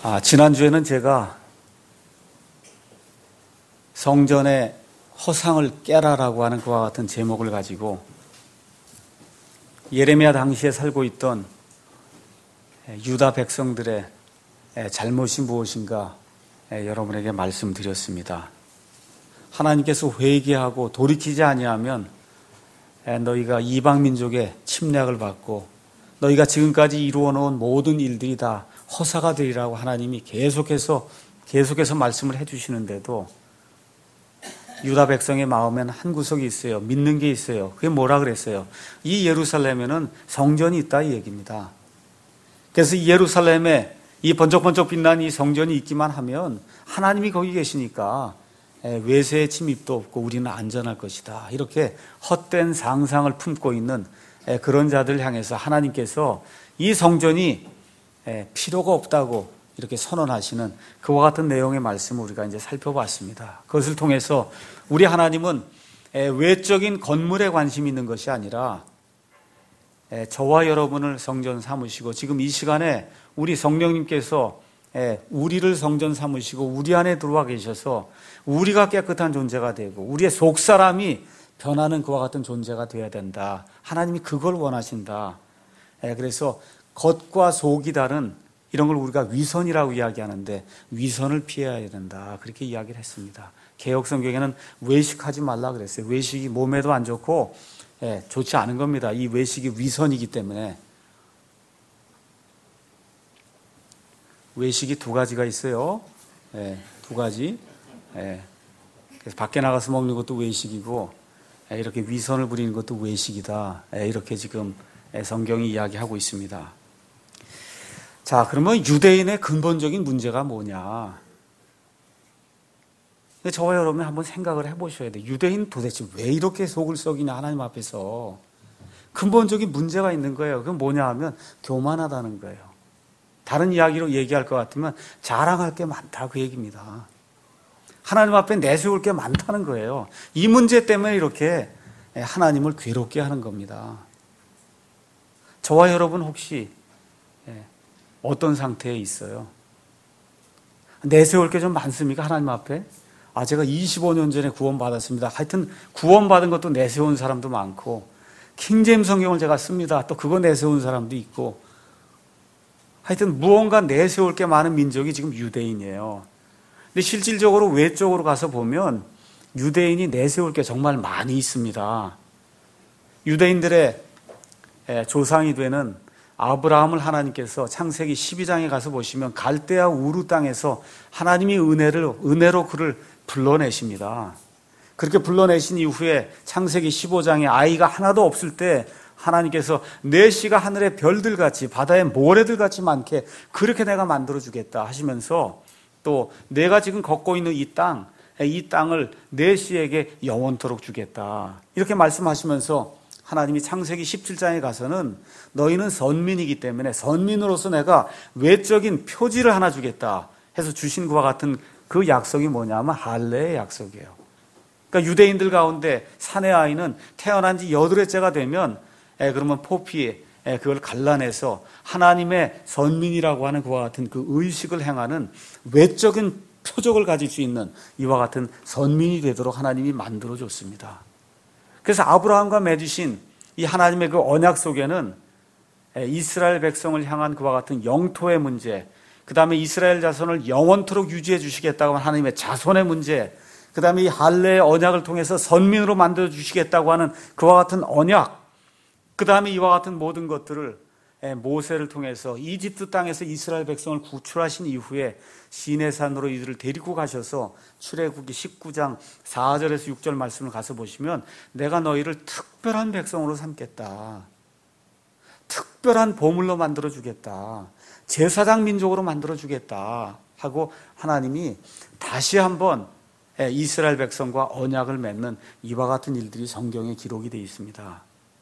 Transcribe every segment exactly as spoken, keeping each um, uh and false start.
아, 지난주에는 제가 성전의 허상을 깨라라고 하는 그와 같은 제목을 가지고 예레미야 당시에 살고 있던 유다 백성들의 잘못이 무엇인가 여러분에게 말씀드렸습니다. 하나님께서 회개하고 돌이키지 아니하면 너희가 이방 민족의 침략을 받고 너희가 지금까지 이루어 놓은 모든 일들이 다 허사가 되리라고 하나님이 계속해서 계속해서 말씀을 해주시는데도 유다 백성의 마음에는 한 구석이 있어요. 믿는 게 있어요. 그게 뭐라 그랬어요? 이 예루살렘에는 성전이 있다 이 얘기입니다. 그래서 이 예루살렘에 이 번쩍번쩍 빛난 이 성전이 있기만 하면 하나님이 거기 계시니까 외세의 침입도 없고 우리는 안전할 것이다. 이렇게 헛된 상상을 품고 있는 그런 자들 향해서 하나님께서 이 성전이 필요가 없다고 이렇게 선언하시는 그와 같은 내용의 말씀을 우리가 이제 살펴봤습니다. 그것을 통해서 우리 하나님은 외적인 건물에 관심이 있는 것이 아니라 저와 여러분을 성전 삼으시고 지금 이 시간에 우리 성령님께서 우리를 성전 삼으시고 우리 안에 들어와 계셔서 우리가 깨끗한 존재가 되고 우리의 속사람이 변하는 그와 같은 존재가 되어야 된다. 하나님이 그걸 원하신다. 그래서 겉과 속이 다른 이런 걸 우리가 위선이라고 이야기하는데 위선을 피해야 된다. 그렇게 이야기를 했습니다. 개역 성경에는 외식하지 말라 그랬어요. 외식이 몸에도 안 좋고 예, 좋지 않은 겁니다. 이 외식이 위선이기 때문에. 외식이 두 가지가 있어요. 예, 두 가지. 예, 그래서 밖에 나가서 먹는 것도 외식이고 예, 이렇게 위선을 부리는 것도 외식이다. 예, 이렇게 지금 성경이 이야기하고 있습니다. 자, 그러면 유대인의 근본적인 문제가 뭐냐? 저와 여러분이 한번 생각을 해보셔야 돼요. 유대인 도대체 왜 이렇게 속을 썩이냐 하나님 앞에서. 근본적인 문제가 있는 거예요. 그건 뭐냐 하면 교만하다는 거예요. 다른 이야기로 얘기할 것 같으면 자랑할 게 많다 그 얘기입니다. 하나님 앞에 내세울 게 많다는 거예요. 이 문제 때문에 이렇게 하나님을 괴롭게 하는 겁니다. 저와 여러분 혹시 어떤 상태에 있어요? 내세울 게 좀 많습니까? 하나님 앞에? 아, 제가 이십오 년 전에 구원받았습니다. 하여튼 구원받은 것도 내세운 사람도 많고 킹제임스 성경을 제가 씁니다. 또 그거 내세운 사람도 있고 하여튼 무언가 내세울 게 많은 민족이 지금 유대인이에요. 근데 실질적으로 외적으로 가서 보면 유대인이 내세울 게 정말 많이 있습니다. 유대인들의 조상이 되는 아브라함을 하나님께서 창세기 십이 장에 가서 보시면 갈대아 우루 땅에서 하나님이 은혜를, 은혜로 그를 불러내십니다. 그렇게 불러내신 이후에 창세기 십오 장에 아이가 하나도 없을 때 하나님께서 내 씨가 하늘의 별들같이 바다의 모래들같이 많게 그렇게 내가 만들어주겠다 하시면서 또 내가 지금 걷고 있는 이 땅, 이 땅을 내 씨에게 영원토록 주겠다 이렇게 말씀하시면서 하나님이 창세기 십칠 장에 가서는 너희는 선민이기 때문에 선민으로서 내가 외적인 표지를 하나 주겠다 해서 주신 것과 같은 그 약속이 뭐냐면 할례의 약속이에요. 그러니까 유대인들 가운데 사내 아이는 태어난 지 여덟째가 되면 에, 그러면 포피에 에, 그걸 갈라내서 하나님의 선민이라고 하는 그와 같은 그 의식을 행하는 외적인 표적을 가질 수 있는 이와 같은 선민이 되도록 하나님이 만들어줬습니다. 그래서 아브라함과 맺으신 이 하나님의 그 언약 속에는 이스라엘 백성을 향한 그와 같은 영토의 문제, 그 다음에 이스라엘 자손을 영원토록 유지해 주시겠다고 하는 하나님의 자손의 문제, 그 다음에 이 할례의 언약을 통해서 선민으로 만들어 주시겠다고 하는 그와 같은 언약, 그 다음에 이와 같은 모든 것들을 모세를 통해서 이집트 땅에서 이스라엘 백성을 구출하신 이후에 시내산으로 이들을 데리고 가셔서 출애굽기 십구 장 사 절에서 육 절 말씀을 가서 보시면 내가 너희를 특별한 백성으로 삼겠다. 특별한 보물로 만들어주겠다. 제사장 민족으로 만들어주겠다 하고 하나님이 다시 한번 이스라엘 백성과 언약을 맺는 이와 같은 일들이 성경에 기록이 되어 있습니다.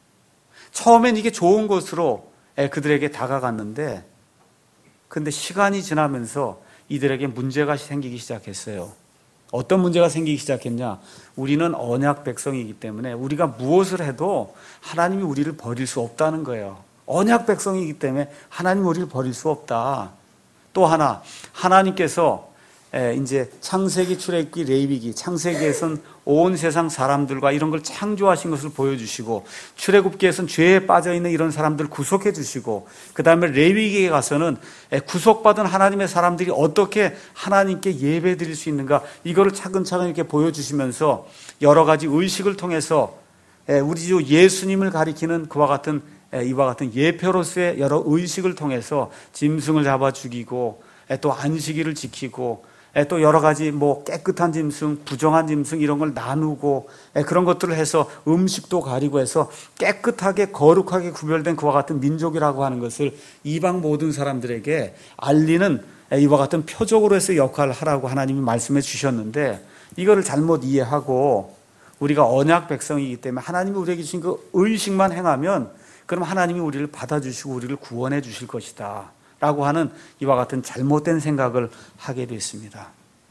처음엔 이게 좋은 것으로 그들에게 다가갔는데 근데 시간이 지나면서 이들에게 문제가 생기기 시작했어요. 어떤 문제가 생기기 시작했냐? 우리는 언약 백성이기 때문에 우리가 무엇을 해도 하나님이 우리를 버릴 수 없다는 거예요. 언약 백성이기 때문에 하나님이 우리를 버릴 수 없다. 또 하나, 하나님께서 이제 창세기, 출애굽기, 레위기, 창세기에서는 온 세상 사람들과 이런 걸 창조하신 것을 보여주시고, 출애굽기에서는 죄에 빠져있는 이런 사람들을 구속해 주시고, 그 다음에 레위기에 가서는 구속받은 하나님의 사람들이 어떻게 하나님께 예배 드릴 수 있는가, 이거를 차근차근 이렇게 보여주시면서 여러 가지 의식을 통해서 우리 주 예수님을 가리키는 그와 같은 이와 같은 예표로서의 여러 의식을 통해서 짐승을 잡아 죽이고, 또 안식일을 지키고, 또 여러 가지 뭐 깨끗한 짐승, 부정한 짐승 이런 걸 나누고 그런 것들을 해서 음식도 가리고 해서 깨끗하게 거룩하게 구별된 그와 같은 민족이라고 하는 것을 이방 모든 사람들에게 알리는 이와 같은 표적으로 해서 역할을 하라고 하나님이 말씀해 주셨는데, 이거를 잘못 이해하고 우리가 언약 백성이기 때문에 하나님이 우리에게 주신 그 의식만 행하면 그럼 하나님이 우리를 받아주시고 우리를 구원해 주실 것이다 라고 하는 이와 같은 잘못된 생각을 하게 됐습니다.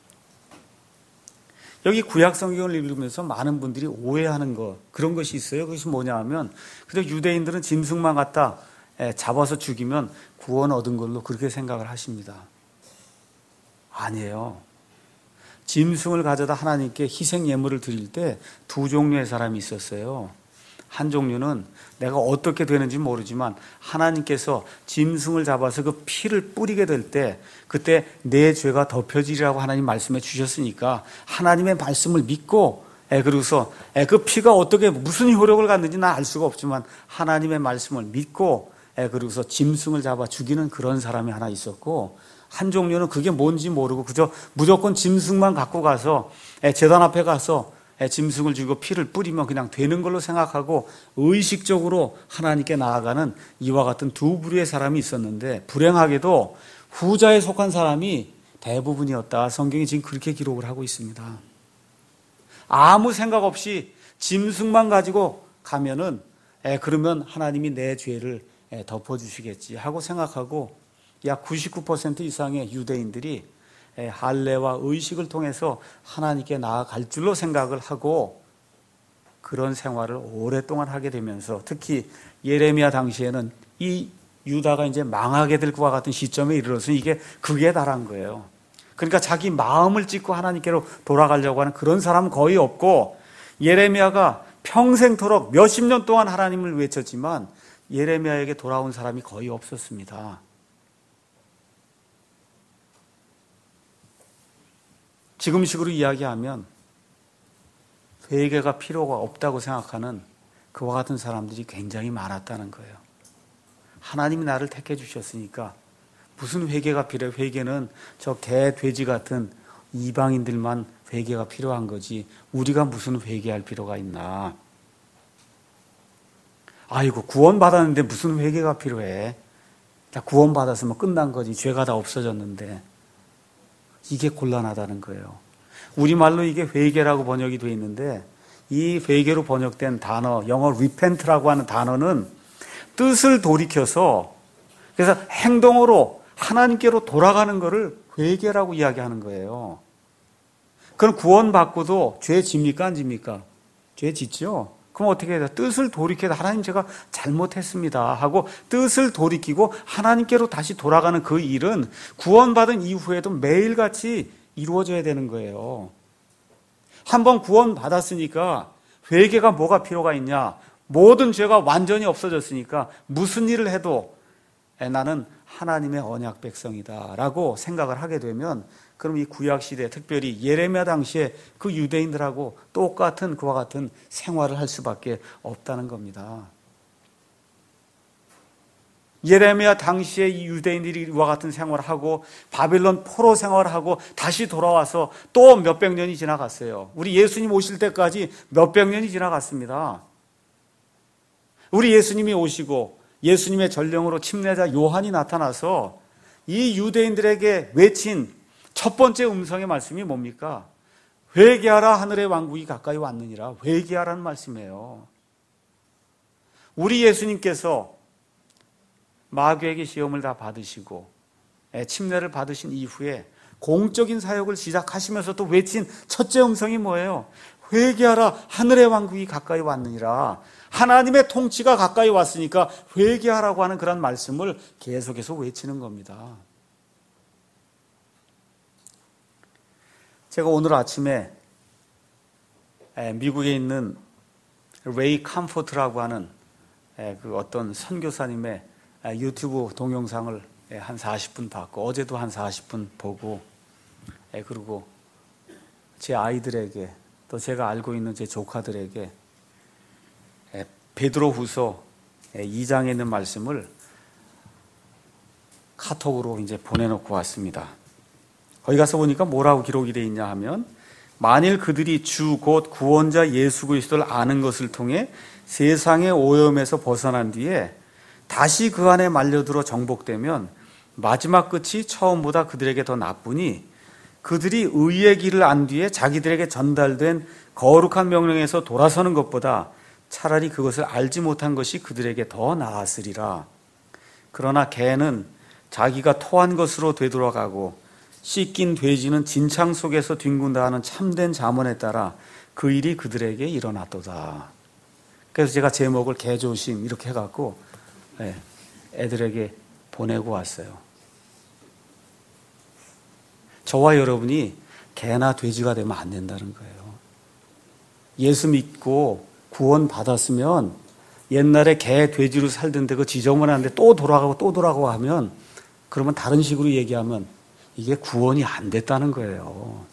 여기 구약 성경을 읽으면서 많은 분들이 오해하는 것, 그런 것이 있어요. 그것이 뭐냐 하면, 그냥 유대인들은 짐승만 갖다 잡아서 죽이면 구원 얻은 걸로 그렇게 생각을 하십니다. 아니에요. 짐승을 가져다 하나님께 희생 예물을 드릴 때 두 종류의 사람이 있었어요. 한 종류는 내가 어떻게 되는지 모르지만 하나님께서 짐승을 잡아서 그 피를 뿌리게 될 때 그때 내 죄가 덮여지리라고 하나님 말씀해 주셨으니까 하나님의 말씀을 믿고, 그러고서 그 피가 어떻게 무슨 효력을 갖는지 난 알 수가 없지만 하나님의 말씀을 믿고, 그러고서 짐승을 잡아 죽이는 그런 사람이 하나 있었고, 한 종류는 그게 뭔지 모르고 그저 무조건 짐승만 갖고 가서 제단 앞에 가서 짐승을 죽이고 피를 뿌리면 그냥 되는 걸로 생각하고 의식적으로 하나님께 나아가는 이와 같은 두 부류의 사람이 있었는데, 불행하게도 후자에 속한 사람이 대부분이었다. 성경이 지금 그렇게 기록을 하고 있습니다. 아무 생각 없이 짐승만 가지고 가면은 그러면 하나님이 내 죄를 덮어주시겠지 하고 생각하고, 약 구십구 퍼센트 이상의 유대인들이 할례와 의식을 통해서 하나님께 나아갈 줄로 생각을 하고 그런 생활을 오랫동안 하게 되면서, 특히 예레미야 당시에는 이 유다가 이제 망하게 될 것과 같은 시점에 이르러서 이게 극에 달한 거예요. 그러니까 자기 마음을 찢고 하나님께로 돌아가려고 하는 그런 사람은 거의 없고, 예레미야가 평생토록 몇십 년 동안 하나님을 외쳤지만 예레미야에게 돌아온 사람이 거의 없었습니다. 지금식으로 이야기하면 회개가 필요가 없다고 생각하는 그와 같은 사람들이 굉장히 많았다는 거예요. 하나님이 나를 택해 주셨으니까 무슨 회개가 필요해? 회개는 저 개, 돼지 같은 이방인들만 회개가 필요한 거지 우리가 무슨 회개할 필요가 있나? 아이고, 구원받았는데 무슨 회개가 필요해? 다 구원받았으면 끝난 거지. 죄가 다 없어졌는데. 이게 곤란하다는 거예요. 우리말로 이게 회개라고 번역이 되어 있는데, 이 회개로 번역된 단어, 영어 repent라고 하는 단어는 뜻을 돌이켜서, 그래서 행동으로 하나님께로 돌아가는 것을 회개라고 이야기하는 거예요. 그럼 구원받고도 죄 집니까 안 집니까? 죄 짓죠. 그럼 어떻게 해야 돼요? 뜻을 돌이켜서 하나님 제가 잘못했습니다 하고 뜻을 돌이키고 하나님께로 다시 돌아가는 그 일은 구원받은 이후에도 매일같이 이루어져야 되는 거예요. 한번 구원받았으니까 회개가 뭐가 필요가 있냐? 모든 죄가 완전히 없어졌으니까 무슨 일을 해도 나는 하나님의 언약 백성이다 라고 생각을 하게 되면, 그럼 이 구약시대, 특별히 예레미야 당시에 그 유대인들하고 똑같은 그와 같은 생활을 할 수밖에 없다는 겁니다. 예레미야 당시에 이 유대인들이 이와 같은 생활을 하고 바빌론 포로 생활을 하고 다시 돌아와서 또 몇백 년이 지나갔어요. 우리 예수님 오실 때까지 몇백 년이 지나갔습니다. 우리 예수님이 오시고 예수님의 전령으로 침례자 요한이 나타나서 이 유대인들에게 외친 첫 번째 음성의 말씀이 뭡니까? 회개하라, 하늘의 왕국이 가까이 왔느니라. 회개하라는 말씀이에요. 우리 예수님께서 마귀에게 시험을 다 받으시고 침례를 받으신 이후에 공적인 사역을 시작하시면서 또 외친 첫째 음성이 뭐예요? 회개하라, 하늘의 왕국이 가까이 왔느니라. 하나님의 통치가 가까이 왔으니까 회개하라고 하는 그런 말씀을 계속해서 외치는 겁니다. 제가 오늘 아침에 미국에 있는 레이 컴포트라고 하는 그 어떤 선교사님의 유튜브 동영상을 한 사십 분 봤고, 어제도 한 사십 분 보고, 그리고 제 아이들에게, 또 제가 알고 있는 제 조카들에게 베드로후서 이 장에 있는 말씀을 카톡으로 이제 보내놓고 왔습니다. 거기 가서 보니까 뭐라고 기록이 되어 있냐 하면, 만일 그들이 주 곧 구원자 예수 그리스도를 아는 것을 통해 세상의 오염에서 벗어난 뒤에 다시 그 안에 말려들어 정복되면 마지막 끝이 처음보다 그들에게 더 나쁘니, 그들이 의의 길을 안 뒤에 자기들에게 전달된 거룩한 명령에서 돌아서는 것보다 차라리 그것을 알지 못한 것이 그들에게 더 나았으리라. 그러나 개는 자기가 토한 것으로 되돌아가고 씻긴 돼지는 진창 속에서 뒹군다 하는 참된 잠언에 따라 그 일이 그들에게 일어났도다. 그래서 제가 제목을 개조심 이렇게 해갖고 애들에게 보내고 왔어요. 저와 여러분이 개나 돼지가 되면 안 된다는 거예요. 예수 믿고 구원 받았으면 옛날에 개, 돼지로 살던데 그 지저분한데 또 돌아가고 또 돌아가고 하면, 그러면 다른 식으로 얘기하면 이게 구원이 안 됐다는 거예요.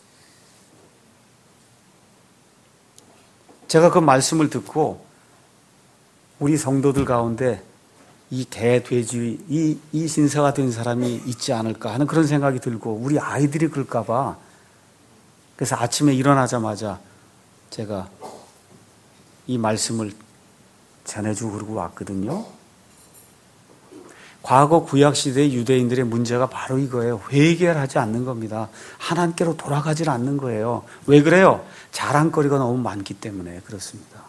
제가 그 말씀을 듣고 우리 성도들 가운데 이 개, 돼지, 이, 이 신사가 된 사람이 있지 않을까 하는 그런 생각이 들고, 우리 아이들이 그럴까 봐. 그래서 아침에 일어나자마자 제가 이 말씀을 전해주고 그러고 왔거든요. 과거 구약시대의 유대인들의 문제가 바로 이거예요. 회개를 하지 않는 겁니다. 하나님께로 돌아가질 않는 거예요. 왜 그래요? 자랑거리가 너무 많기 때문에 그렇습니다.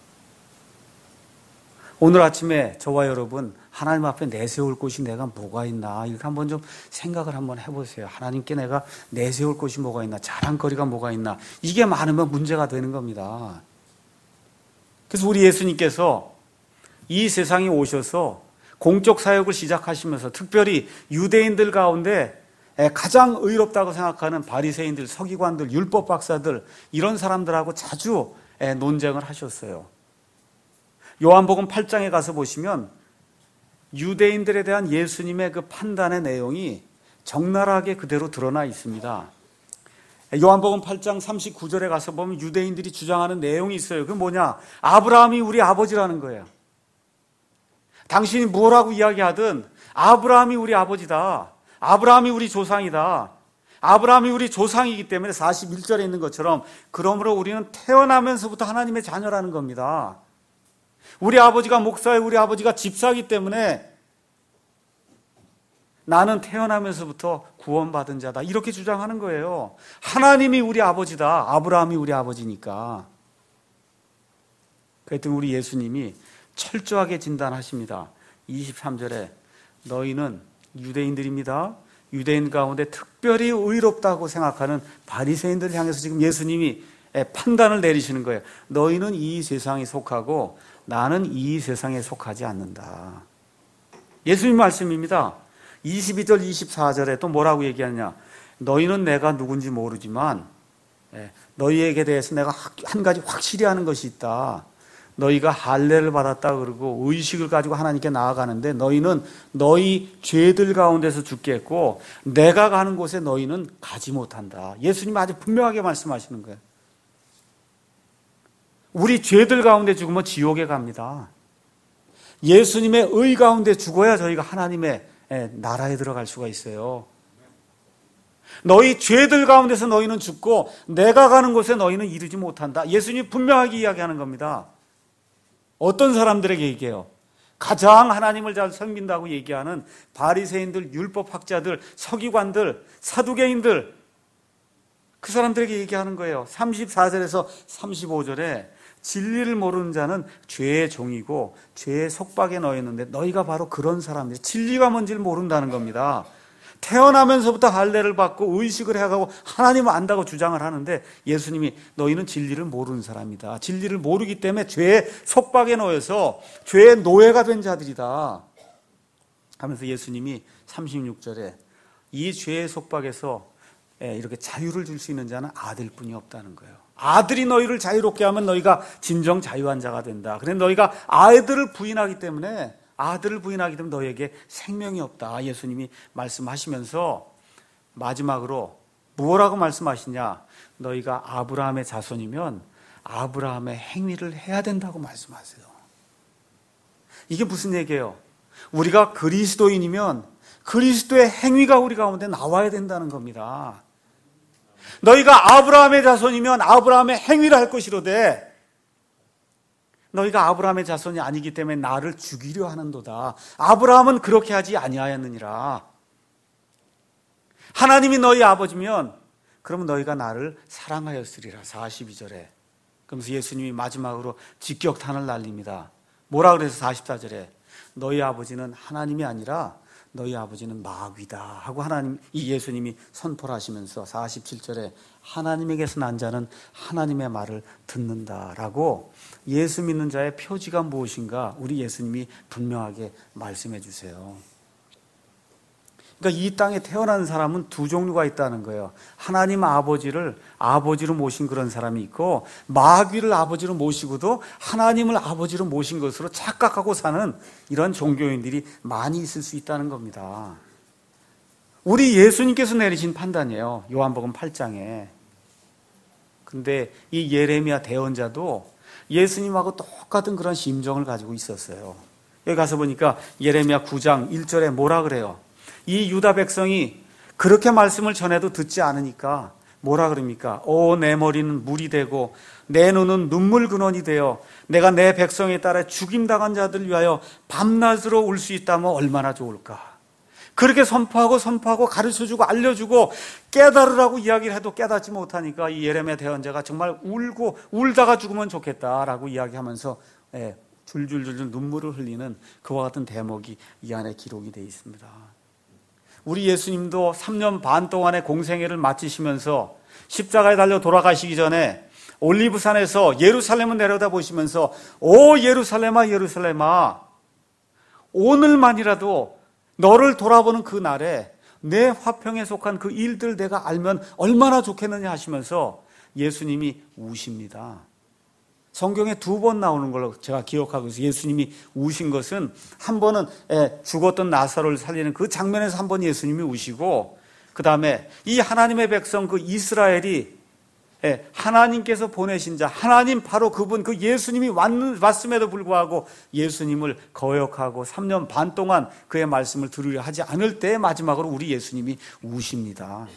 오늘 아침에 저와 여러분, 하나님 앞에 내세울 곳이 내가 뭐가 있나, 이렇게 한번 좀 생각을 한번 해보세요. 하나님께 내가 내세울 곳이 뭐가 있나, 자랑거리가 뭐가 있나. 이게 많으면 문제가 되는 겁니다. 그래서 우리 예수님께서 이 세상에 오셔서 공적 사역을 시작하시면서 특별히 유대인들 가운데 가장 의롭다고 생각하는 바리새인들, 서기관들, 율법 박사들, 이런 사람들하고 자주 논쟁을 하셨어요. 요한복음 팔 장에 가서 보시면 유대인들에 대한 예수님의 그 판단의 내용이 적나라하게 그대로 드러나 있습니다. 요한복음 팔 장 삼십구 절에 가서 보면 유대인들이 주장하는 내용이 있어요. 그게 뭐냐? 아브라함이 우리 아버지라는 거예요. 당신이 뭐라고 이야기하든 아브라함이 우리 아버지다. 아브라함이 우리 조상이다. 아브라함이 우리 조상이기 때문에 사십일 절에 있는 것처럼, 그러므로 우리는 태어나면서부터 하나님의 자녀라는 겁니다. 우리 아버지가 목사예요. 우리 아버지가 집사이기 때문에 나는 태어나면서부터 구원받은 자다. 이렇게 주장하는 거예요. 하나님이 우리 아버지다. 아브라함이 우리 아버지니까. 그랬더니 우리 예수님이 철저하게 진단하십니다. 이십삼 절에 너희는 유대인들입니다. 유대인 가운데 특별히 의롭다고 생각하는 바리새인들을 향해서 지금 예수님이 판단을 내리시는 거예요. 너희는 이 세상에 속하고 나는 이 세상에 속하지 않는다. 예수님 말씀입니다. 이십이 절 이십사 절에 또 뭐라고 얘기하느냐. 너희는 내가 누군지 모르지만 너희에게 대해서 내가 한 가지 확실히 하는 것이 있다. 너희가 할례를 받았다 그러고 의식을 가지고 하나님께 나아가는데 너희는 너희 죄들 가운데서 죽겠고 내가 가는 곳에 너희는 가지 못한다. 예수님 아주 분명하게 말씀하시는 거예요. 우리 죄들 가운데 죽으면 지옥에 갑니다. 예수님의 의 가운데 죽어야 저희가 하나님의 나라에 들어갈 수가 있어요. 너희 죄들 가운데서 너희는 죽고 내가 가는 곳에 너희는 이르지 못한다. 예수님이 분명하게 이야기하는 겁니다. 어떤 사람들에게 얘기해요? 가장 하나님을 잘 섬긴다고 얘기하는 바리새인들, 율법학자들, 서기관들, 사두개인들, 그 사람들에게 얘기하는 거예요. 삼십사 절에서 삼십오 절에 진리를 모르는 자는 죄의 종이고 죄의 속박에 넣였는데 너희가 바로 그런 사람들이 진리가 뭔지를 모른다는 겁니다. 태어나면서부터 할례를 받고 의식을 해가고 하나님을 안다고 주장을 하는데 예수님이 너희는 진리를 모르는 사람이다. 진리를 모르기 때문에 죄의 속박에 놓여서 죄의 노예가 된 자들이다 하면서 예수님이 삼십육 절에 이 죄의 속박에서 이렇게 자유를 줄 수 있는 자는 아들뿐이 없다는 거예요. 아들이 너희를 자유롭게 하면 너희가 진정 자유한 자가 된다. 그런데 너희가 아들을 부인하기 때문에 아들을 부인하기 때문에 너희에게 생명이 없다. 예수님이 말씀하시면서 마지막으로 뭐라고 말씀하시냐? 너희가 아브라함의 자손이면 아브라함의 행위를 해야 된다고 말씀하세요. 이게 무슨 얘기예요? 우리가 그리스도인이면 그리스도의 행위가 우리 가운데 나와야 된다는 겁니다. 너희가 아브라함의 자손이면 아브라함의 행위를 할 것이로되 너희가 아브라함의 자손이 아니기 때문에 나를 죽이려 하는도다. 아브라함은 그렇게 하지 아니하였느니라. 하나님이 너희 아버지면 그러면 너희가 나를 사랑하였으리라. 사십이 절에. 그러면서 예수님이 마지막으로 직격탄을 날립니다. 뭐라 그래서 사십사 절에 너희 아버지는 하나님이 아니라 너희 아버지는 마귀다 하고 하나님, 이 예수님이 선포를 하시면서 사십칠 절에 하나님에게서 난 자는 하나님의 말을 듣는다라고 예수 믿는 자의 표지가 무엇인가 우리 예수님이 분명하게 말씀해 주세요. 그러니까 이 땅에 태어난 사람은 두 종류가 있다는 거예요. 하나님 아버지를 아버지로 모신 그런 사람이 있고 마귀를 아버지로 모시고도 하나님을 아버지로 모신 것으로 착각하고 사는 이런 종교인들이 많이 있을 수 있다는 겁니다. 우리 예수님께서 내리신 판단이에요. 요한복음 팔 장에. 근데 이 예레미야 대언자도 예수님하고 똑같은 그런 심정을 가지고 있었어요. 여기 가서 보니까 예레미야 구 장 일 절에 뭐라 그래요? 이 유다 백성이 그렇게 말씀을 전해도 듣지 않으니까 뭐라 그럽니까? 오, 내 머리는 물이 되고 내 눈은 눈물 근원이 되어 내가 내 백성에 따라 죽임당한 자들을 위하여 밤낮으로 울 수 있다면 얼마나 좋을까? 그렇게 선포하고 선포하고 가르쳐주고 알려주고 깨달으라고 이야기를 해도 깨닫지 못하니까 이 예레미야 대언자가 정말 울고 울다가 죽으면 좋겠다라고 이야기하면서 예, 줄줄줄줄 눈물을 흘리는 그와 같은 대목이 이 안에 기록이 되어 있습니다. 우리 예수님도 삼 년 반 동안의 공생애를 마치시면서 십자가에 달려 돌아가시기 전에 올리브산에서 예루살렘을 내려다 보시면서 오 예루살렘아 예루살렘아 오늘만이라도 너를 돌아보는 그 날에 내 화평에 속한 그 일들 내가 알면 얼마나 좋겠느냐 하시면서 예수님이 우십니다. 성경에 두 번 나오는 걸로 제가 기억하고 있어요. 예수님이 우신 것은 한 번은 죽었던 나사로를 살리는 그 장면에서 한 번 예수님이 우시고 그 다음에 이 하나님의 백성 그 이스라엘이 하나님께서 보내신 자 하나님 바로 그분 그 예수님이 왔음에도 불구하고 예수님을 거역하고 삼 년 반 동안 그의 말씀을 들으려 하지 않을 때 마지막으로 우리 예수님이 우십니다.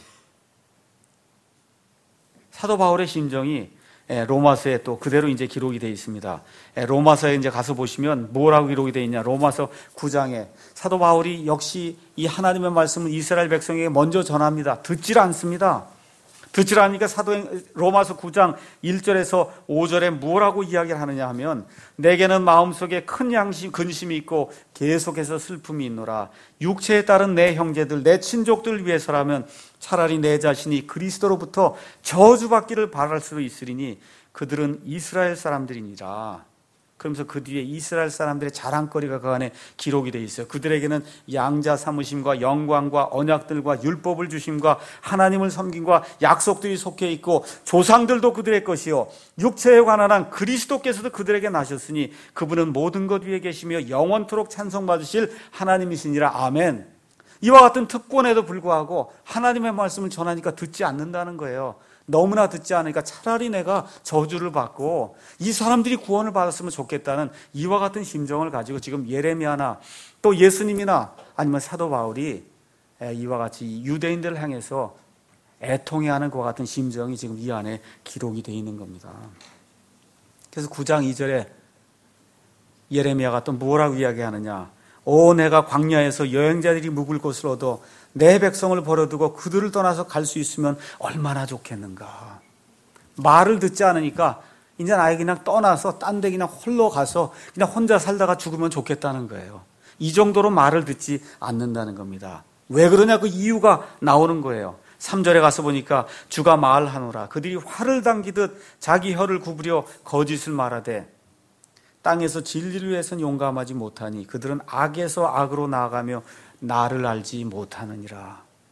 사도 바울의 심정이 로마서에 또 그대로 이제 기록이 되어 있습니다. 로마서에 이제 가서 보시면 뭐라고 기록이 되어 있냐? 로마서 구 장에 사도 바울이 역시 이 하나님의 말씀을 이스라엘 백성에게 먼저 전합니다. 듣질 않습니다. 듣질 않으니까 사도 로마서 구 장 일 절에서 오 절에 뭐라고 이야기를 하느냐 하면 내게는 마음속에 큰 양심, 근심이 있고 계속해서 슬픔이 있노라. 육체에 따른 내 형제들, 내 친족들을 위해서라면 차라리 내 자신이 그리스도로부터 저주받기를 바랄 수도 있으리니 그들은 이스라엘 사람들이니라. 그러면서 그 뒤에 이스라엘 사람들의 자랑거리가 그 안에 기록이 되어 있어요. 그들에게는 양자 삼으심과 영광과 언약들과 율법을 주심과 하나님을 섬김과 약속들이 속해 있고 조상들도 그들의 것이요 육체에 관한 한 그리스도께서도 그들에게 나셨으니 그분은 모든 것 위에 계시며 영원토록 찬송받으실 하나님이시니라. 아멘. 이와 같은 특권에도 불구하고 하나님의 말씀을 전하니까 듣지 않는다는 거예요. 너무나 듣지 않으니까 차라리 내가 저주를 받고 이 사람들이 구원을 받았으면 좋겠다는 이와 같은 심정을 가지고 지금 예레미야나 또 예수님이나 아니면 사도 바울이 이와 같이 유대인들을 향해서 애통해하는 그와 같은 심정이 지금 이 안에 기록이 되어 있는 겁니다. 그래서 구 장 이 절에 예레미야가 또 뭐라고 이야기하느냐? 오 내가 광야에서 여행자들이 묵을 곳을 얻어 내 백성을 버려두고 그들을 떠나서 갈 수 있으면 얼마나 좋겠는가. 말을 듣지 않으니까 이제 나에 그냥 떠나서 딴 데 그냥 홀로 가서 그냥 혼자 살다가 죽으면 좋겠다는 거예요. 이 정도로 말을 듣지 않는다는 겁니다. 왜 그러냐 그 이유가 나오는 거예요. 삼 절에 가서 보니까 주가 말하노라. 그들이 활을 당기듯 자기 혀를 구부려 거짓을 말하되 땅에서 진리를 위해서는 용감하지 못하니 그들은 악에서 악으로 나아가며 나를 알지 못하느니라.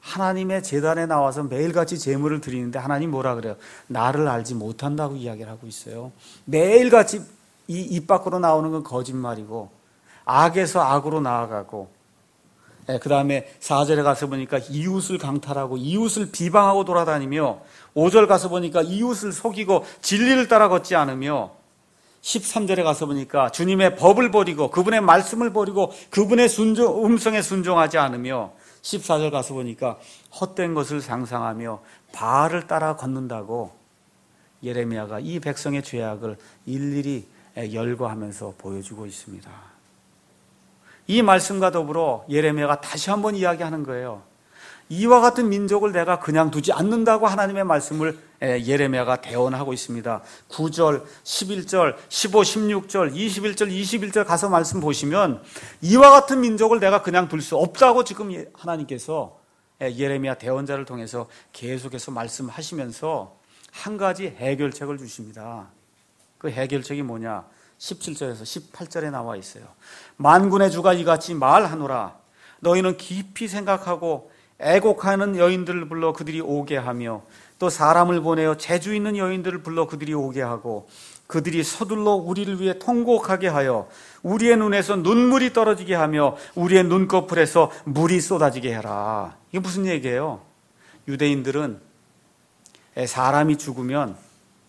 하나님의 제단에 나와서 매일같이 제물을 드리는데 하나님 뭐라 그래요? 나를 알지 못한다고 이야기를 하고 있어요. 매일같이 이 입 밖으로 나오는 건 거짓말이고 악에서 악으로 나아가고, 예, 그 다음에 사 절에 가서 보니까 이웃을 강탈하고 이웃을 비방하고 돌아다니며, 오 절 가서 보니까 이웃을 속이고 진리를 따라 걷지 않으며, 십삼 절에 가서 보니까 주님의 법을 버리고 그분의 말씀을 버리고 그분의 순종, 음성에 순종하지 않으며, 십사 절 가서 보니까 헛된 것을 상상하며 바알을 따라 걷는다고 예레미야가 이 백성의 죄악을 일일이 열거하면서 보여주고 있습니다. 이 말씀과 더불어 예레미야가 다시 한번 이야기하는 거예요. 이와 같은 민족을 내가 그냥 두지 않는다고 하나님의 말씀을 예레미야가 대언하고 있습니다. 구 절, 십일 절, 십오, 십육 절, 이십일 절, 이십일 절 가서 말씀 보시면 이와 같은 민족을 내가 그냥 둘 수 없다고 지금 하나님께서 예레미야 대언자를 통해서 계속해서 말씀하시면서 한 가지 해결책을 주십니다. 그 해결책이 뭐냐? 십칠 절에서 십팔 절에 나와 있어요. 만군의 주가 이같이 말하노라. 너희는 깊이 생각하고 애곡하는 여인들을 불러 그들이 오게 하며, 또 사람을 보내어 재주 있는 여인들을 불러 그들이 오게 하고, 그들이 서둘러 우리를 위해 통곡하게 하여 우리의 눈에서 눈물이 떨어지게 하며 우리의 눈꺼풀에서 물이 쏟아지게 해라. 이게 무슨 얘기예요? 유대인들은 사람이 죽으면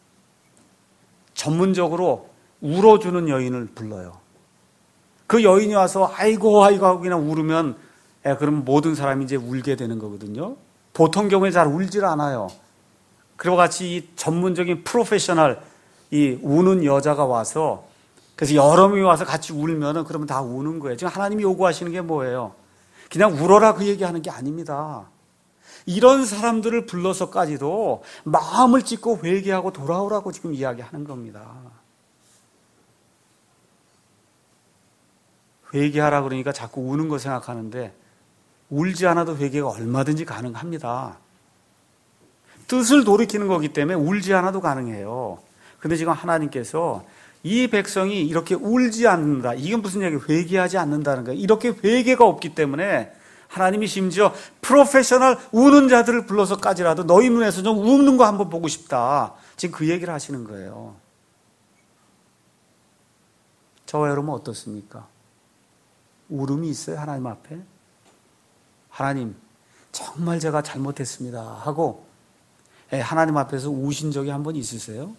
전문적으로 울어주는 여인을 불러요. 그 여인이 와서 아이고 아이고 하고 그냥 울으면, 예, 그럼 모든 사람이 이제 울게 되는 거거든요. 보통 경우에 잘 울질 않아요. 그리고 같이 이 전문적인 프로페셔널, 이 우는 여자가 와서, 그래서 여러 명이 와서 같이 울면은 그러면 다 우는 거예요. 지금 하나님이 요구하시는 게 뭐예요? 그냥 울어라 그 얘기하는 게 아닙니다. 이런 사람들을 불러서까지도 마음을 찢고 회개하고 돌아오라고 지금 이야기하는 겁니다. 회개하라 그러니까 자꾸 우는 거 생각하는데, 울지 않아도 회개가 얼마든지 가능합니다. 뜻을 돌이키는 거기 때문에 울지 않아도 가능해요. 근데 지금 하나님께서 이 백성이 이렇게 울지 않는다. 이게 무슨 얘기예요? 회개하지 않는다는 거예요. 이렇게 회개가 없기 때문에 하나님이 심지어 프로페셔널 우는 자들을 불러서까지라도 너희 눈에서 좀 우는 거 한번 보고 싶다. 지금 그 얘기를 하시는 거예요. 저와 여러분 어떻습니까? 울음이 있어요, 하나님 앞에? 하나님, 정말 제가 잘못했습니다 하고 하나님 앞에서 우신 적이 한 번 있으세요?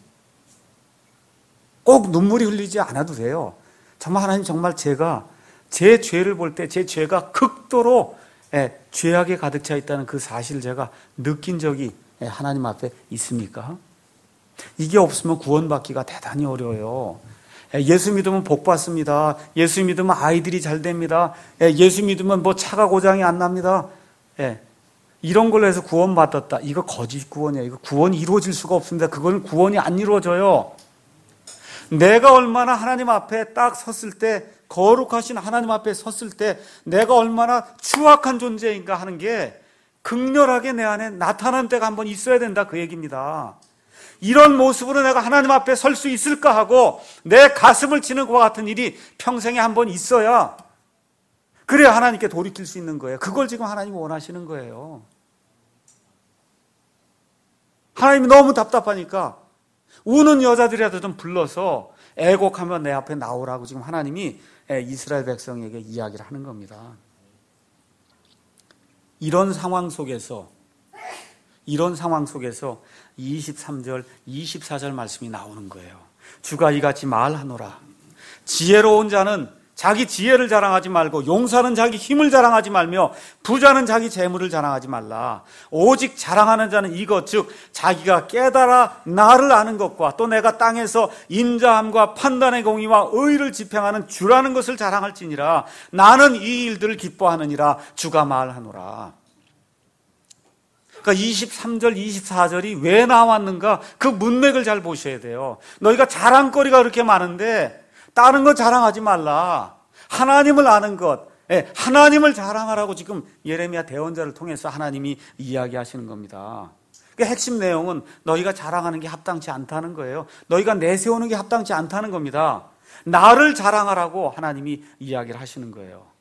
꼭 눈물이 흘리지 않아도 돼요. 정말 하나님, 정말 제가 제 죄를 볼 때 제 죄가 극도로 죄악에 가득 차 있다는 그 사실을 제가 느낀 적이 하나님 앞에 있습니까? 이게 없으면 구원받기가 대단히 어려워요. 예수 믿으면 복 받습니다. 예수 믿으면 아이들이 잘 됩니다. 예수 믿으면 뭐 차가 고장이 안 납니다. 이런 걸로 해서 구원받았다. 이거 거짓 구원이에요. 이거 구원이 이루어질 수가 없습니다. 그건 구원이 안 이루어져요. 내가 얼마나 하나님 앞에 딱 섰을 때, 거룩하신 하나님 앞에 섰을 때 내가 얼마나 추악한 존재인가 하는 게 극렬하게 내 안에 나타난 때가 한번 있어야 된다, 그 얘기입니다. 이런 모습으로 내가 하나님 앞에 설 수 있을까 하고 내 가슴을 치는 것과 같은 일이 평생에 한번 있어야, 그래야 하나님께 돌이킬 수 있는 거예요. 그걸 지금 하나님이 원하시는 거예요. 하나님이 너무 답답하니까 우는 여자들이라도 좀 불러서 애곡하며 내 앞에 나오라고 지금 하나님이 이스라엘 백성에게 이야기를 하는 겁니다. 이런 상황 속에서 이런 상황 속에서 이십삼 절, 이십사 절 말씀이 나오는 거예요. 주가 이같이 말하노라. 지혜로운 자는 자기 지혜를 자랑하지 말고, 용사는 자기 힘을 자랑하지 말며, 부자는 자기 재물을 자랑하지 말라. 오직 자랑하는 자는 이것, 즉 자기가 깨달아 나를 아는 것과 또 내가 땅에서 인자함과 판단의 공의와 의를 집행하는 주라는 것을 자랑할지니라. 나는 이 일들을 기뻐하느니라. 주가 말하노라. 그러니까 이십삼 절, 이십사 절이 왜 나왔는가? 그 문맥을 잘 보셔야 돼요. 너희가 자랑거리가 그렇게 많은데 다른 거 자랑하지 말라. 하나님을 아는 것, 하나님을 자랑하라고 지금 예레미야 대언자를 통해서 하나님이 이야기하시는 겁니다. 그 핵심 내용은 너희가 자랑하는 게 합당치 않다는 거예요. 너희가 내세우는 게 합당치 않다는 겁니다. 나를 자랑하라고 하나님이 이야기를 하시는 거예요.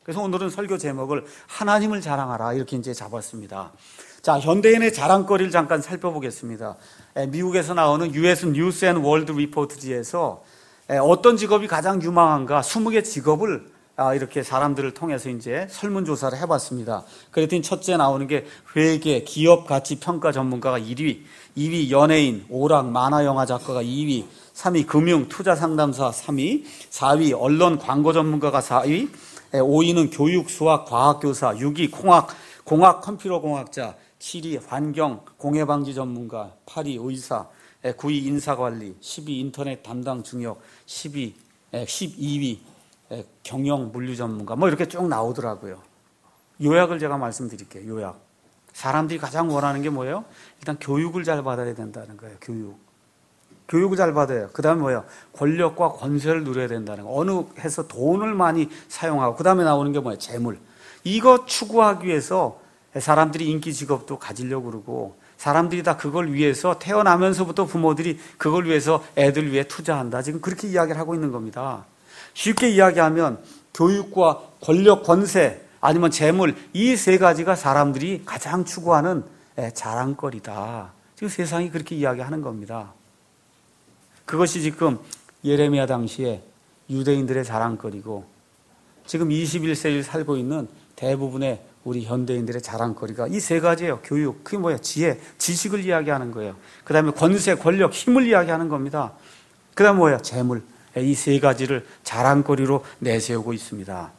그래서 오늘은 설교 제목을 하나님을 자랑하라 이렇게 이제 잡았습니다. 자, 현대인의 자랑거리를 잠깐 살펴보겠습니다. 미국에서 나오는 유에스 뉴스 앤 월드 리포트지에서 어떤 직업이 가장 유망한가 이십 개 직업을 이렇게 사람들을 통해서 이제 설문조사를 해봤습니다. 그랬더니 첫째 나오는 게 회계, 기업 가치 평가 전문가가 일 위, 이 위 연예인, 오락, 만화, 영화 작가가 이 위, 삼 위 금융, 투자 상담사 삼 위, 사 위 언론 광고 전문가가 사 위, 오 위는 교육, 수학, 과학 교사, 육 위 공학, 공학 컴퓨터 공학자, 칠 위 환경, 공해 방지 전문가, 팔 위 의사, 구 위 인사관리, 십 위 인터넷 담당 중역, 십 위, 십이 위 경영 물류 전문가, 뭐 이렇게 쭉 나오더라고요. 요약을 제가 말씀드릴게요. 요약. 사람들이 가장 원하는 게 뭐예요? 일단 교육을 잘 받아야 된다는 거예요. 교육. 교육을 잘 받아요. 그 다음에 뭐예요? 권력과 권세를 누려야 된다는 거. 어느 해서 돈을 많이 사용하고, 그 다음에 나오는 게 뭐예요? 재물. 이거 추구하기 위해서 사람들이 인기 직업도 가지려고 그러고, 사람들이 다 그걸 위해서 태어나면서부터 부모들이 그걸 위해서 애들 위해 투자한다. 지금 그렇게 이야기를 하고 있는 겁니다. 쉽게 이야기하면 교육과 권력, 권세 아니면 재물, 이 세 가지가 사람들이 가장 추구하는 자랑거리다. 지금 세상이 그렇게 이야기하는 겁니다. 그것이 지금 예레미야 당시에 유대인들의 자랑거리고 지금 이십일 세기를 살고 있는 대부분의 우리 현대인들의 자랑거리가 이 세 가지예요. 교육, 그게 뭐예요? 지혜, 지식을 이야기하는 거예요. 그 다음에 권세, 권력, 힘을 이야기하는 겁니다. 그 다음에 뭐예요? 재물. 이 세 가지를 자랑거리로 내세우고 있습니다.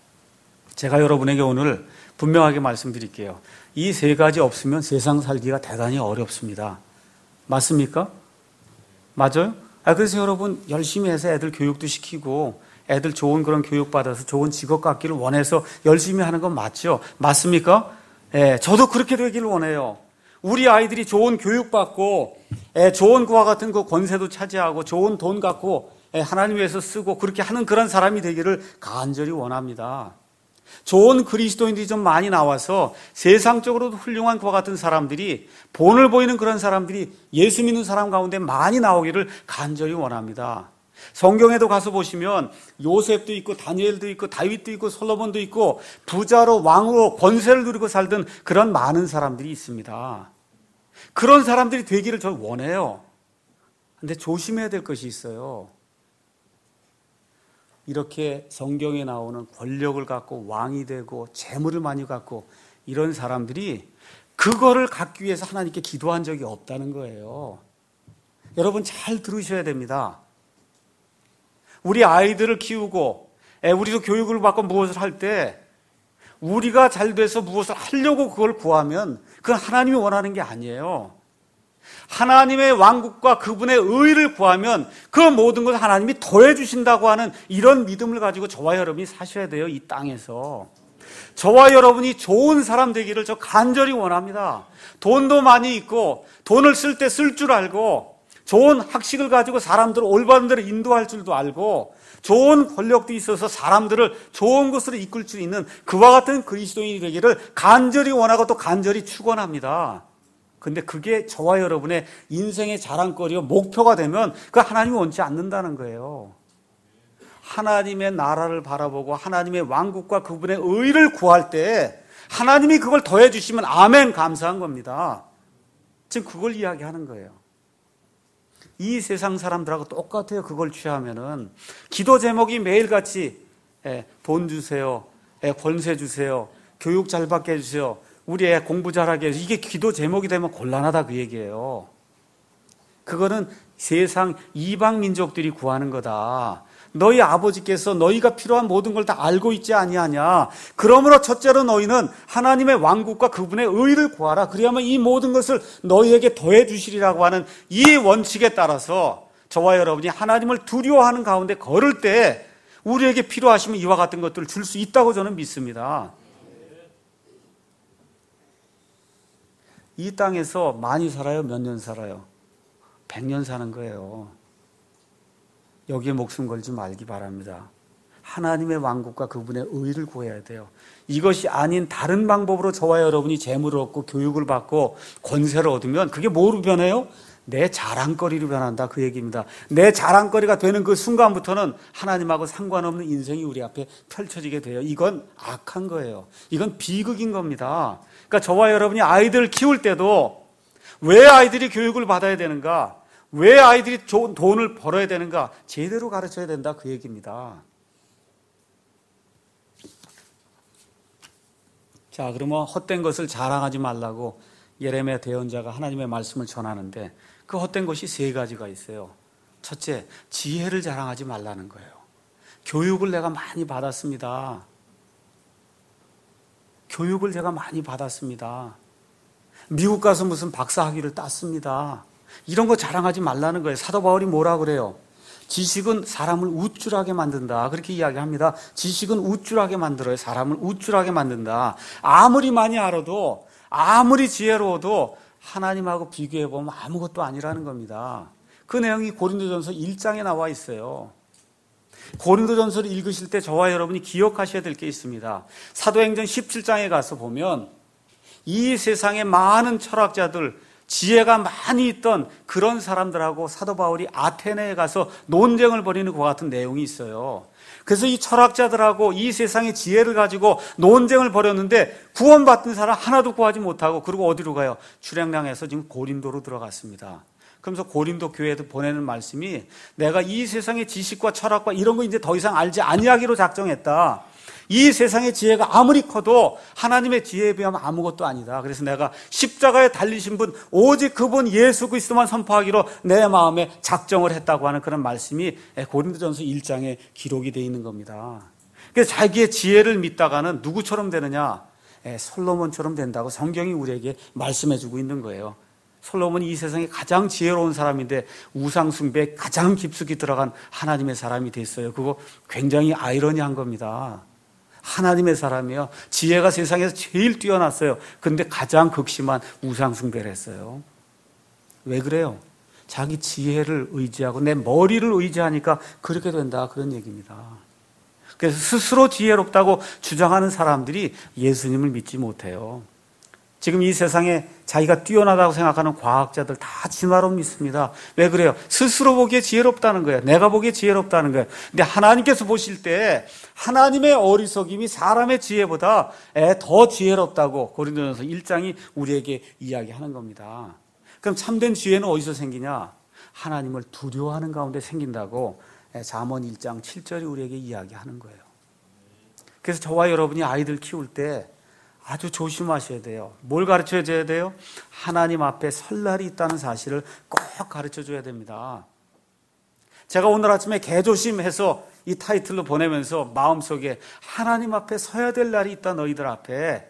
제가 여러분에게 오늘 분명하게 말씀드릴게요. 이 세 가지 없으면 세상 살기가 대단히 어렵습니다. 맞습니까? 맞아요? 아, 그래서 여러분 열심히 해서 애들 교육도 시키고 애들 좋은 그런 교육 받아서 좋은 직업 갖기를 원해서 열심히 하는 건 맞죠? 맞습니까? 예, 저도 그렇게 되기를 원해요. 우리 아이들이 좋은 교육 받고 예, 좋은 그와 같은 그 권세도 차지하고 좋은 돈 갖고 하나님 위해서 쓰고 그렇게 하는 그런 사람이 되기를 간절히 원합니다. 좋은 그리스도인들이 좀 많이 나와서 세상적으로도 훌륭한 그와 같은 사람들이 본을 보이는 그런 사람들이 예수 믿는 사람 가운데 많이 나오기를 간절히 원합니다. 성경에도 가서 보시면 요셉도 있고 다니엘도 있고 다윗도 있고 솔로몬도 있고 부자로 왕으로 권세를 누리고 살던 그런 많은 사람들이 있습니다. 그런 사람들이 되기를 저 원해요. 근데 조심해야 될 것이 있어요. 이렇게 성경에 나오는 권력을 갖고 왕이 되고 재물을 많이 갖고 이런 사람들이 그거를 갖기 위해서 하나님께 기도한 적이 없다는 거예요. 여러분 잘 들으셔야 됩니다. 우리 아이들을 키우고 우리도 교육을 받고 무엇을 할 때 우리가 잘 돼서 무엇을 하려고 그걸 구하면 그건 하나님이 원하는 게 아니에요. 하나님의 왕국과 그분의 의를 구하면 그 모든 것을 하나님이 더해 주신다고 하는 이런 믿음을 가지고 저와 여러분이 사셔야 돼요. 이 땅에서. 저와 여러분이 좋은 사람 되기를 저 간절히 원합니다. 돈도 많이 있고 돈을 쓸 때 쓸 줄 알고 좋은 학식을 가지고 사람들을 올바른 대로 인도할 줄도 알고 좋은 권력도 있어서 사람들을 좋은 곳으로 이끌 수 있는 그와 같은 그리스도인이 되기를 간절히 원하고 또 간절히 축원합니다. 근데 그게 저와 여러분의 인생의 자랑거리와 목표가 되면 그 하나님이 원치 않는다는 거예요. 하나님의 나라를 바라보고 하나님의 왕국과 그분의 의를 구할 때 하나님이 그걸 더해 주시면 아멘 감사한 겁니다. 지금 그걸 이야기하는 거예요. 이 세상 사람들하고 똑같아요. 그걸 취하면은 기도 제목이 매일같이 돈 주세요, 권세 주세요, 교육 잘 받게 해주세요, 우리 애 공부 잘하게 해서 이게 기도 제목이 되면 곤란하다 그 얘기예요. 그거는 세상 이방 민족들이 구하는 거다. 너희 아버지께서 너희가 필요한 모든 걸 다 알고 있지 아니하냐. 그러므로 첫째로 너희는 하나님의 왕국과 그분의 의를 구하라. 그리하면 이 모든 것을 너희에게 더해 주시리라고 하는 이 원칙에 따라서 저와 여러분이 하나님을 두려워하는 가운데 걸을 때 우리에게 필요하시면 이와 같은 것들을 줄 수 있다고 저는 믿습니다. 이 땅에서 많이 살아요? 몇 년 살아요? 백 년 사는 거예요. 여기에 목숨 걸지 말기 바랍니다. 하나님의 왕국과 그분의 의를 구해야 돼요. 이것이 아닌 다른 방법으로 저와 여러분이 재물을 얻고 교육을 받고 권세를 얻으면 그게 뭐로 변해요? 내 자랑거리로 변한다 그 얘기입니다. 내 자랑거리가 되는 그 순간부터는 하나님하고 상관없는 인생이 우리 앞에 펼쳐지게 돼요. 이건 악한 거예요. 이건 비극인 겁니다. 그러니까 저와 여러분이 아이들을 키울 때도 왜 아이들이 교육을 받아야 되는가? 왜 아이들이 좋은 돈을 벌어야 되는가? 제대로 가르쳐야 된다 그 얘기입니다. 자, 그러면 헛된 것을 자랑하지 말라고 예레미야 대언자가 하나님의 말씀을 전하는데 그 헛된 것이 세 가지가 있어요. 첫째, 지혜를 자랑하지 말라는 거예요. 교육을 내가 많이 받았습니다. 교육을 제가 많이 받았습니다. 미국 가서 무슨 박사학위를 땄습니다. 이런 거 자랑하지 말라는 거예요. 사도 바울이 뭐라 그래요? 지식은 사람을 우쭐하게 만든다. 그렇게 이야기합니다. 지식은 우쭐하게 만들어요. 사람을 우쭐하게 만든다. 아무리 많이 알아도, 아무리 지혜로워도 하나님하고 비교해보면 아무것도 아니라는 겁니다. 그 내용이 고린도전서 일 장에 나와 있어요. 고린도전서를 읽으실 때 저와 여러분이 기억하셔야 될 게 있습니다. 사도행전 십칠 장에 가서 보면 이 세상의 많은 철학자들, 지혜가 많이 있던 그런 사람들하고 사도 바울이 아테네에 가서 논쟁을 벌이는 것 같은 내용이 있어요. 그래서 이 철학자들하고 이 세상의 지혜를 가지고 논쟁을 벌였는데 구원받은 사람 하나도 구하지 못하고 그리고 어디로 가요? 출애굽해서 지금 고린도로 들어갔습니다. 그러면서 고린도 교회에도 보내는 말씀이 내가 이 세상의 지식과 철학과 이런 거 이제 더 이상 알지 아니하기로 작정했다. 이 세상의 지혜가 아무리 커도 하나님의 지혜에 비하면 아무것도 아니다. 그래서 내가 십자가에 달리신 분 오직 그분 예수 그리스도만 선포하기로 내 마음에 작정을 했다고 하는 그런 말씀이 고린도전서 일 장에 기록이 되어 있는 겁니다. 그래서 자기의 지혜를 믿다가는 누구처럼 되느냐? 솔로몬처럼 된다고 성경이 우리에게 말씀해 주고 있는 거예요. 솔로몬이 이 세상에 가장 지혜로운 사람인데 우상 숭배에 가장 깊숙이 들어간 하나님의 사람이 됐어요. 그거 굉장히 아이러니한 겁니다. 하나님의 사람이요. 지혜가 세상에서 제일 뛰어났어요. 그런데 가장 극심한 우상 숭배를 했어요. 왜 그래요? 자기 지혜를 의지하고 내 머리를 의지하니까 그렇게 된다 그런 얘기입니다. 그래서 스스로 지혜롭다고 주장하는 사람들이 예수님을 믿지 못해요. 지금 이 세상에 자기가 뛰어나다고 생각하는 과학자들 다 진화론 믿습니다. 왜 그래요? 스스로 보기에 지혜롭다는 거예요. 내가 보기에 지혜롭다는 거예요. 근데 하나님께서 보실 때 하나님의 어리석임이 사람의 지혜보다 더 지혜롭다고 고린도전서 일 장이 우리에게 이야기하는 겁니다. 그럼 참된 지혜는 어디서 생기냐? 하나님을 두려워하는 가운데 생긴다고 잠언 일 장 칠 절이 우리에게 이야기하는 거예요. 그래서 저와 여러분이 아이들 키울 때 아주 조심하셔야 돼요. 뭘 가르쳐줘야 돼요? 하나님 앞에 설 날이 있다는 사실을 꼭 가르쳐줘야 됩니다. 제가 오늘 아침에 개조심해서 이 타이틀로 보내면서 마음속에 하나님 앞에 서야 될 날이 있다 너희들 앞에.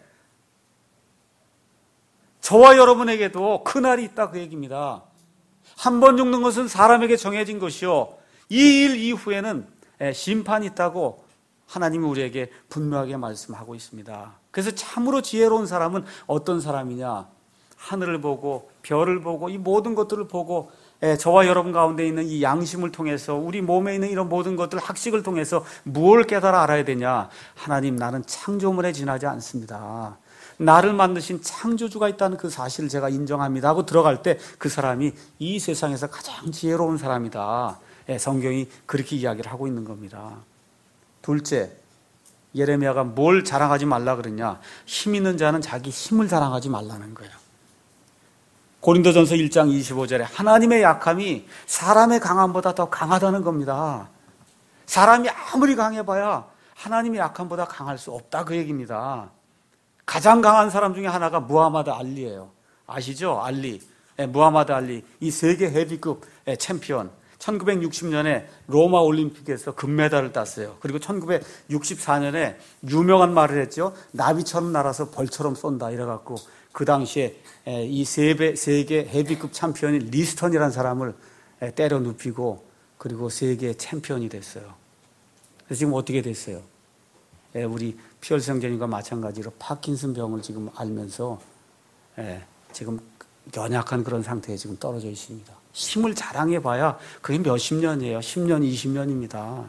저와 여러분에게도 그 날이 있다 그 얘기입니다. 한 번 죽는 것은 사람에게 정해진 것이요 이 일 이후에는 심판이 있다고 하나님이 우리에게 분명하게 말씀하고 있습니다. 그래서 참으로 지혜로운 사람은 어떤 사람이냐? 하늘을 보고 별을 보고 이 모든 것들을 보고 저와 여러분 가운데 있는 이 양심을 통해서 우리 몸에 있는 이런 모든 것들 학식을 통해서 무엇을 깨달아 알아야 되냐? 하나님 나는 창조물에 지나지 않습니다. 나를 만드신 창조주가 있다는 그 사실을 제가 인정합니다 하고 들어갈 때 그 사람이 이 세상에서 가장 지혜로운 사람이다. 성경이 그렇게 이야기를 하고 있는 겁니다. 둘째, 예레미야가 뭘 자랑하지 말라 그러냐? 힘 있는 자는 자기 힘을 자랑하지 말라는 거예요. 고린도전서 일 장 이십오 절에 하나님의 약함이 사람의 강함보다 더 강하다는 겁니다. 사람이 아무리 강해봐야 하나님의 약함보다 강할 수 없다 그 얘기입니다. 가장 강한 사람 중에 하나가 무하마드 알리예요. 아시죠? 알리. 무하마드 알리. 이 세계 헤비급 챔피언. 천구백육십 년에 로마 올림픽에서 금메달을 땄어요. 그리고 천구백육십사 년에 유명한 말을 했죠. 나비처럼 날아서 벌처럼 쏜다 이래갖고 그 당시에 이 세계, 세계 헤비급 챔피언인 리스턴이라는 사람을 때려 눕히고 그리고 세계 챔피언이 됐어요. 그래서 지금 어떻게 됐어요? 우리 피혈성전임과 마찬가지로 파킨슨 병을 지금 앓면서 지금 연약한 그런 상태에 지금 떨어져 있습니다. 힘을 자랑해봐야 그게 몇십 년이에요. 십 년, 이십 년입니다.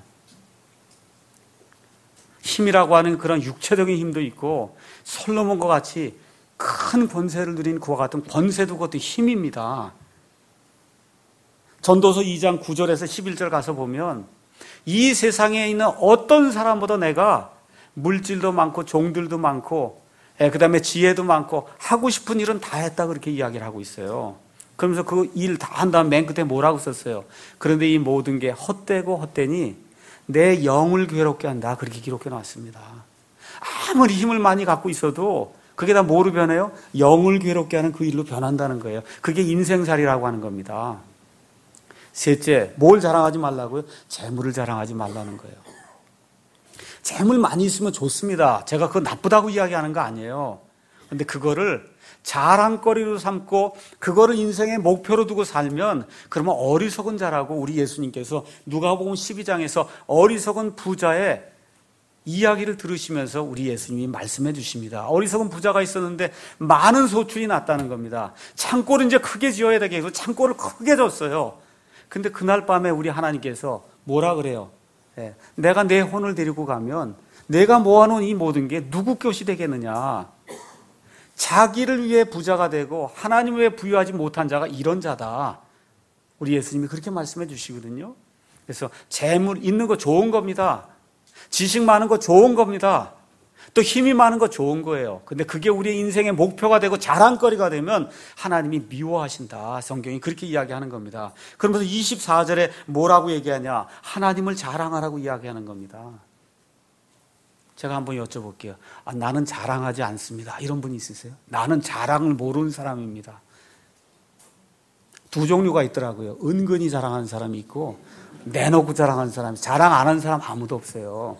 힘이라고 하는 그런 육체적인 힘도 있고 솔로몬과 같이 큰 권세를 누린 그와 같은 권세도 그것도 힘입니다. 전도서 이 장 구 절에서 십일 절 가서 보면 이 세상에 있는 어떤 사람보다 내가 물질도 많고 종들도 많고 그 다음에 지혜도 많고 하고 싶은 일은 다 했다 그렇게 이야기를 하고 있어요. 그러면서 그 일 다 한 다음 맨 끝에 뭐라고 썼어요? 그런데 이 모든 게 헛되고 헛되니 내 영을 괴롭게 한다 그렇게 기록해 놨습니다. 아무리 힘을 많이 갖고 있어도 그게 다 뭐로 변해요? 영을 괴롭게 하는 그 일로 변한다는 거예요. 그게 인생살이라고 하는 겁니다. 셋째, 뭘 자랑하지 말라고요? 재물을 자랑하지 말라는 거예요. 재물 많이 있으면 좋습니다. 제가 그거 나쁘다고 이야기하는 거 아니에요. 그런데 그거를 자랑거리로 삼고 그거를 인생의 목표로 두고 살면 그러면 어리석은 자라고 우리 예수님께서 누가복음 십이 장에서 어리석은 부자의 이야기를 들으시면서 우리 예수님이 말씀해 주십니다. 어리석은 부자가 있었는데 많은 소출이 났다는 겁니다. 창고를 이제 크게 지어야 되게 해서 창고를 크게 졌어요. 근데 그날 밤에 우리 하나님께서 뭐라 그래요? 네, 내가 내 혼을 데리고 가면 내가 모아놓은 이 모든 게 누구 것이 되겠느냐? 자기를 위해 부자가 되고 하나님을 위해 부유하지 못한 자가 이런 자다. 우리 예수님이 그렇게 말씀해 주시거든요. 그래서 재물 있는 거 좋은 겁니다. 지식 많은 거 좋은 겁니다. 또 힘이 많은 거 좋은 거예요. 근데 그게 우리의 인생의 목표가 되고 자랑거리가 되면 하나님이 미워하신다. 성경이 그렇게 이야기하는 겁니다. 그러면서 이십사 절에 뭐라고 얘기하냐? 하나님을 자랑하라고 이야기하는 겁니다. 제가 한번 여쭤볼게요. 아, 나는 자랑하지 않습니다. 이런 분이 있으세요? 나는 자랑을 모르는 사람입니다. 두 종류가 있더라고요. 은근히 자랑하는 사람이 있고 내놓고 자랑하는 사람이. 자랑 안 하는 사람 아무도 없어요.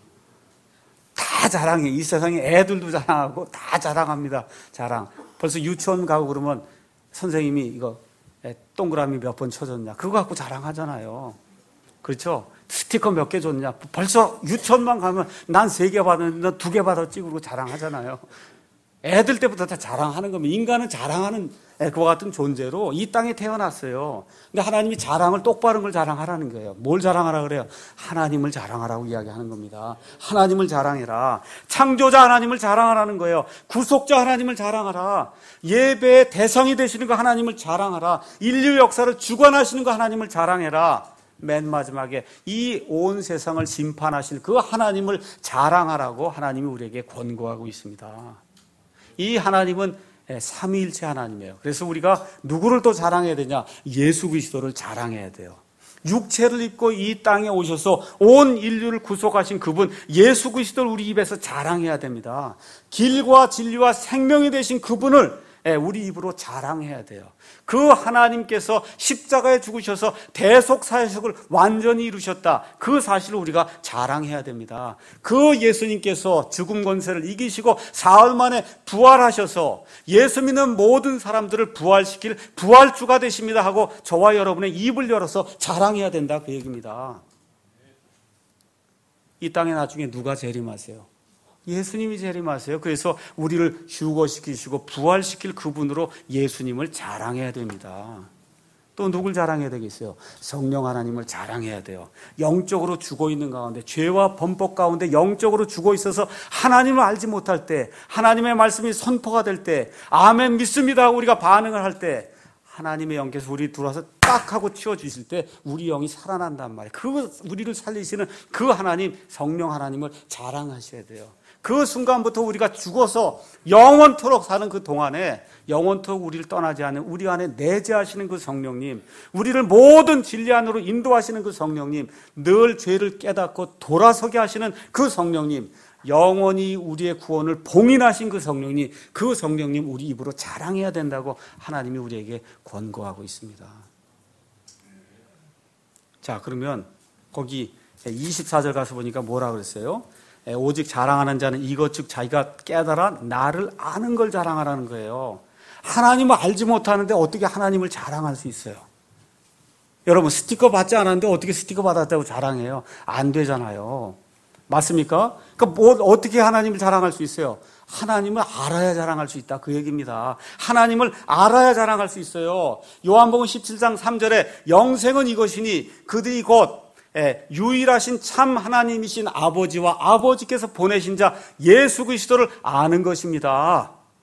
다 자랑해. 이 세상에 애들도 자랑하고 다 자랑합니다. 자랑. 벌써 유치원 가고 그러면 선생님이 이거 동그라미 몇 번 쳐줬냐 그거 갖고 자랑하잖아요. 그렇죠? 스티커 몇 개 줬냐. 벌써 유치원만 가면 난 세 개 받았는데 넌 두 개 받았지 그러고 자랑하잖아요. 애들 때부터 다 자랑하는 겁니다. 인간은 자랑하는 그와 같은 존재로 이 땅에 태어났어요. 근데 하나님이 자랑을 똑바른 걸 자랑하라는 거예요. 뭘 자랑하라 그래요? 하나님을 자랑하라고 이야기하는 겁니다. 하나님을 자랑해라. 창조자 하나님을 자랑하라는 거예요. 구속자 하나님을 자랑하라. 예배의 대상이 되시는 거 하나님을 자랑하라. 인류 역사를 주관하시는 거 하나님을 자랑해라. 맨 마지막에 이 온 세상을 심판하실 그 하나님을 자랑하라고 하나님이 우리에게 권고하고 있습니다. 이 하나님은 삼위일체 하나님이에요. 그래서 우리가 누구를 또 자랑해야 되냐? 예수 그리스도를 자랑해야 돼요. 육체를 입고 이 땅에 오셔서 온 인류를 구속하신 그분 예수 그리스도를 우리 입에서 자랑해야 됩니다. 길과 진리와 생명이 되신 그분을 우리 입으로 자랑해야 돼요. 그 하나님께서 십자가에 죽으셔서 대속사역을 완전히 이루셨다. 그 사실을 우리가 자랑해야 됩니다. 그 예수님께서 죽음 권세를 이기시고 사흘 만에 부활하셔서 예수 믿는 모든 사람들을 부활시킬 부활주가 되십니다 하고 저와 여러분의 입을 열어서 자랑해야 된다 그 얘기입니다. 이 땅에 나중에 누가 재림하세요? 예수님이 재림하세요. 그래서 우리를 휴거시키시고 부활시킬 그분으로 예수님을 자랑해야 됩니다. 또 누굴 자랑해야 되겠어요? 성령 하나님을 자랑해야 돼요. 영적으로 죽어 있는 가운데 죄와 범법 가운데 영적으로 죽어 있어서 하나님을 알지 못할 때 하나님의 말씀이 선포가 될 때 아멘 믿습니다 하고 우리가 반응을 할 때 하나님의 영께서 우리 들어와서 딱 하고 튀어주실 때 우리 영이 살아난단 말이에요. 그 우리를 살리시는 그 하나님 성령 하나님을 자랑하셔야 돼요. 그 순간부터 우리가 죽어서 영원토록 사는 그 동안에 영원토록 우리를 떠나지 않는 우리 안에 내재하시는 그 성령님, 우리를 모든 진리 안으로 인도하시는 그 성령님, 늘 죄를 깨닫고 돌아서게 하시는 그 성령님, 영원히 우리의 구원을 봉인하신 그 성령님, 그 성령님 우리 입으로 자랑해야 된다고 하나님이 우리에게 권고하고 있습니다. 자, 그러면 거기 이십사 절 가서 보니까 뭐라 그랬어요? 오직 자랑하는 자는 이것 즉 자기가 깨달아 나를 아는 걸 자랑하라는 거예요. 하나님을 알지 못하는데 어떻게 하나님을 자랑할 수 있어요? 여러분 스티커 받지 않았는데 어떻게 스티커 받았다고 자랑해요? 안 되잖아요. 맞습니까? 그러니까 뭐 어떻게 하나님을 자랑할 수 있어요? 하나님을 알아야 자랑할 수 있다 그 얘기입니다. 하나님을 알아야 자랑할 수 있어요. 요한복음 십칠 장 삼 절에 영생은 이것이니 그들이 곧 예, 유일하신 참 하나님이신 아버지와 아버지께서 보내신 자 예수 그리스도를 아는 것입니다.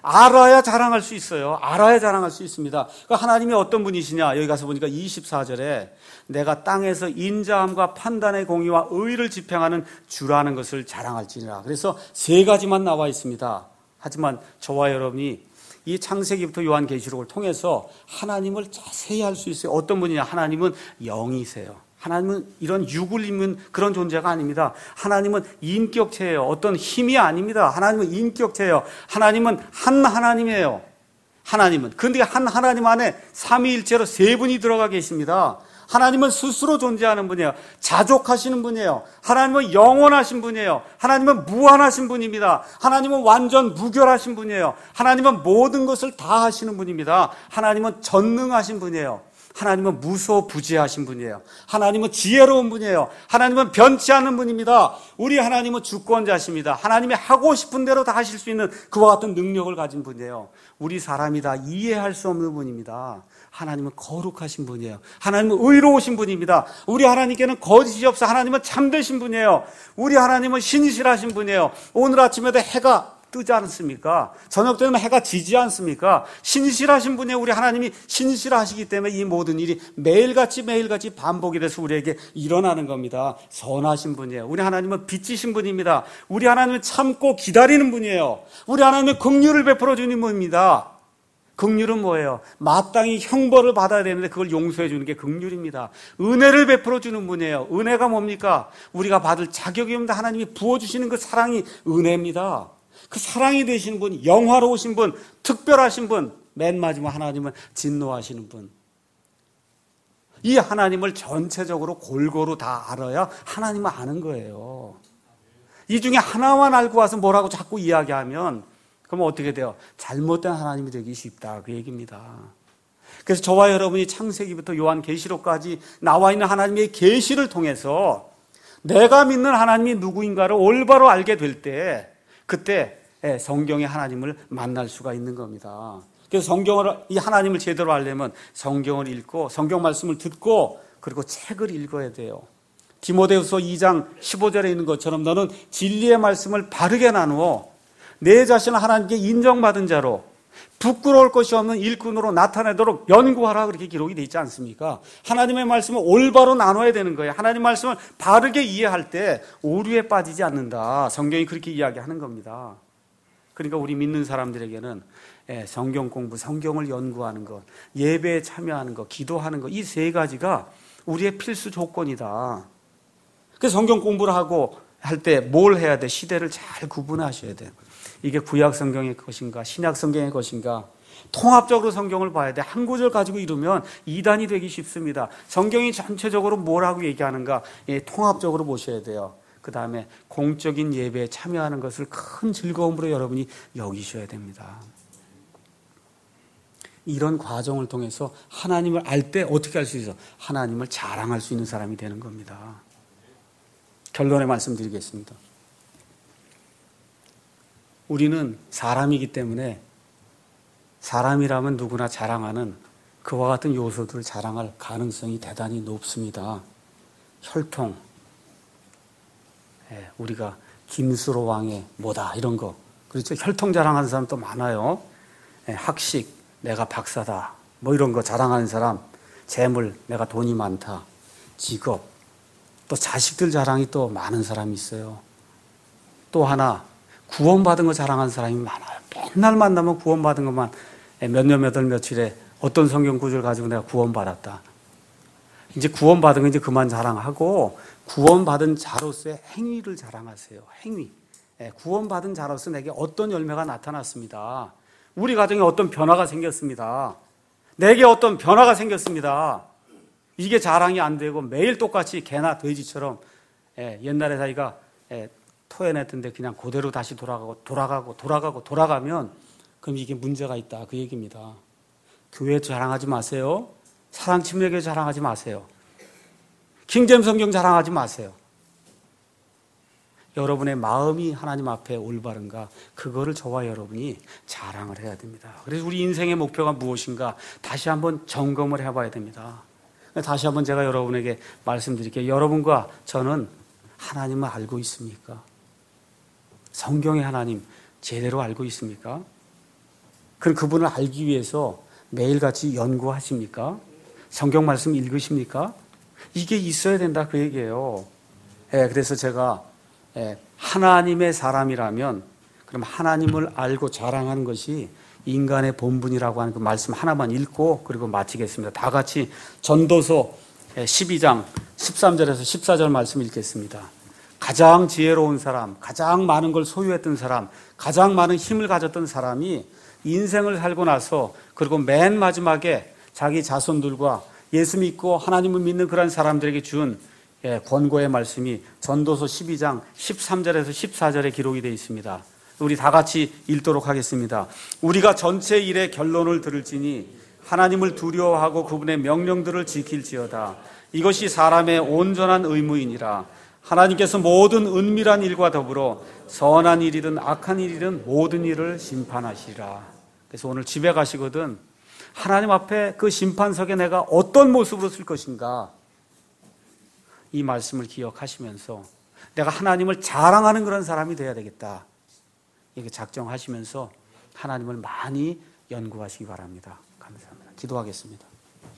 알아야 자랑할 수 있어요. 알아야 자랑할 수 있습니다. 그러니까 하나님이 어떤 분이시냐? 여기 가서 보니까 이십사 절에 내가 땅에서 인자함과 판단의 공의와 의를 집행하는 주라는 것을 자랑할지니라. 그래서 세 가지만 나와 있습니다. 하지만 저와 여러분이 이 창세기부터 요한계시록을 통해서 하나님을 자세히 알 수 있어요. 어떤 분이냐? 하나님은 영이세요. 하나님은 이런 육을 입는 그런 존재가 아닙니다. 하나님은 인격체예요. 어떤 힘이 아닙니다. 하나님은 인격체예요. 하나님은 한 하나님이에요. 하나님은. 그런데 한 하나님 안에 삼위일체로 세 분이 들어가 계십니다. 하나님은 스스로 존재하는 분이에요. 자족하시는 분이에요. 하나님은 영원하신 분이에요. 하나님은 무한하신 분입니다. 하나님은 완전 무결하신 분이에요. 하나님은 모든 것을 다 하시는 분입니다. 하나님은 전능하신 분이에요. 하나님은 무소부재하신 분이에요. 하나님은 지혜로운 분이에요. 하나님은 변치 않는 분입니다. 우리 하나님은 주권자십니다. 하나님이 하고 싶은 대로 다 하실 수 있는 그와 같은 능력을 가진 분이에요. 우리 사람이 다 이해할 수 없는 분입니다. 하나님은 거룩하신 분이에요. 하나님은 의로우신 분입니다. 우리 하나님께는 거짓이 없어. 하나님은 참되신 분이에요. 우리 하나님은 신실하신 분이에요. 오늘 아침에도 해가 뜨지 않습니까? 저녁 되면 해가 지지 않습니까? 신실하신 분이에요. 우리 하나님이 신실하시기 때문에 이 모든 일이 매일같이 매일같이 반복이 돼서 우리에게 일어나는 겁니다. 선하신 분이에요. 우리 하나님은 빚지신 분입니다. 우리 하나님은 참고 기다리는 분이에요. 우리 하나님은 긍휼을 베풀어 주는 분입니다. 긍휼은 뭐예요? 마땅히 형벌을 받아야 되는데 그걸 용서해 주는 게 긍휼입니다. 은혜를 베풀어 주는 분이에요. 은혜가 뭡니까? 우리가 받을 자격이 없는데 하나님이 부어주시는 그 사랑이 은혜입니다. 그 사랑이 되시는 분, 영화로우신 분, 특별하신 분, 맨 마지막 하나님은 진노하시는 분. 이 하나님을 전체적으로 골고루 다 알아야 하나님을 아는 거예요. 이 중에 하나만 알고 와서 뭐라고 자꾸 이야기하면 그러면 어떻게 돼요? 잘못된 하나님이 되기 쉽다 그 얘기입니다. 그래서 저와 여러분이 창세기부터 요한계시록까지 나와 있는 하나님의 계시를 통해서 내가 믿는 하나님이 누구인가를 올바로 알게 될 때 그때 성경의 하나님을 만날 수가 있는 겁니다. 그래서 성경을, 이 하나님을 제대로 알려면 성경을 읽고 성경 말씀을 듣고 그리고 책을 읽어야 돼요. 디모데후서 이 장 십오 절에 있는 것처럼 너는 진리의 말씀을 바르게 나누어 내 자신을 하나님께 인정받은 자로 부끄러울 것이 없는 일꾼으로 나타내도록 연구하라 그렇게 기록이 되어 있지 않습니까? 하나님의 말씀을 올바로 나눠야 되는 거예요. 하나님의 말씀을 바르게 이해할 때 오류에 빠지지 않는다. 성경이 그렇게 이야기하는 겁니다. 그러니까 우리 믿는 사람들에게는 성경 공부, 성경을 연구하는 것, 예배에 참여하는 것, 기도하는 것, 이 세 가지가 우리의 필수 조건이다. 그래서 성경 공부를 하고 할 때 뭘 해야 돼? 시대를 잘 구분하셔야 돼요. 이게 구약 성경의 것인가, 신약 성경의 것인가, 통합적으로 성경을 봐야 돼. 한 구절 가지고 이루면 이단이 되기 쉽습니다. 성경이 전체적으로 뭐라고 얘기하는가, 예, 통합적으로 보셔야 돼요. 그 다음에 공적인 예배에 참여하는 것을 큰 즐거움으로 여러분이 여기셔야 됩니다. 이런 과정을 통해서 하나님을 알 때 어떻게 할 수 있어? 하나님을 자랑할 수 있는 사람이 되는 겁니다. 결론에 말씀드리겠습니다. 우리는 사람이기 때문에 사람이라면 누구나 자랑하는 그와 같은 요소들을 자랑할 가능성이 대단히 높습니다. 혈통, 예, 우리가 김수로 왕의 뭐다 이런 거, 그렇죠? 혈통 자랑하는 사람도 많아요. 예, 학식, 내가 박사다 뭐 이런 거 자랑하는 사람, 재물, 내가 돈이 많다, 직업, 또 자식들 자랑이 또 많은 사람이 있어요. 또 하나 구원받은 거 자랑하는 사람이 많아요. 맨날 만나면 구원받은 것만 몇 년 몇 월 며칠에 어떤 성경 구절 가지고 내가 구원받았다. 이제 구원받은 거 이제 그만 자랑하고 구원받은 자로서의 행위를 자랑하세요. 행위. 구원받은 자로서 내게 어떤 열매가 나타났습니다. 우리 가정에 어떤 변화가 생겼습니다. 내게 어떤 변화가 생겼습니다. 이게 자랑이 안 되고 매일 똑같이 개나 돼지처럼 옛날에 자기가 토해냈던데 그냥 그대로 다시 돌아가고 돌아가고 돌아가고 돌아가면 그럼 이게 문제가 있다 그 얘기입니다. 교회 자랑하지 마세요. 사랑 침례교회 자랑하지 마세요. 킹제임스 성경 자랑하지 마세요. 여러분의 마음이 하나님 앞에 올바른가 그거를 저와 여러분이 자랑을 해야 됩니다. 그래서 우리 인생의 목표가 무엇인가 다시 한번 점검을 해봐야 됩니다. 다시 한번 제가 여러분에게 말씀드릴게요. 여러분과 저는 하나님을 알고 있습니까? 성경의 하나님 제대로 알고 있습니까? 그럼 그분을 알기 위해서 매일같이 연구하십니까? 성경 말씀 읽으십니까? 이게 있어야 된다 그 얘기예요. 예, 그래서 제가 예, 하나님의 사람이라면 그럼 하나님을 알고 자랑하는 것이 인간의 본분이라고 하는 그 말씀 하나만 읽고 그리고 마치겠습니다. 다 같이 전도서 십이 장 십삼 절에서 십사 절 말씀 읽겠습니다. 가장 지혜로운 사람, 가장 많은 걸 소유했던 사람, 가장 많은 힘을 가졌던 사람이 인생을 살고 나서 그리고 맨 마지막에 자기 자손들과 예수 믿고 하나님을 믿는 그런 사람들에게 준 권고의 말씀이 전도서 십이 장 십삼 절에서 십사 절에 기록이 되어 있습니다. 우리 다 같이 읽도록 하겠습니다. 우리가 전체 일의 결론을 들을지니 하나님을 두려워하고 그분의 명령들을 지킬지어다. 이것이 사람의 온전한 의무이니라. 하나님께서 모든 은밀한 일과 더불어 선한 일이든 악한 일이든 모든 일을 심판하시리라. 그래서 오늘 집에 가시거든 하나님 앞에 그 심판석에 내가 어떤 모습으로 쓸 것인가 이 말씀을 기억하시면서 내가 하나님을 자랑하는 그런 사람이 되어야 되겠다. 이렇게 작정하시면서 하나님을 많이 연구하시기 바랍니다. 감사합니다. 기도하겠습니다.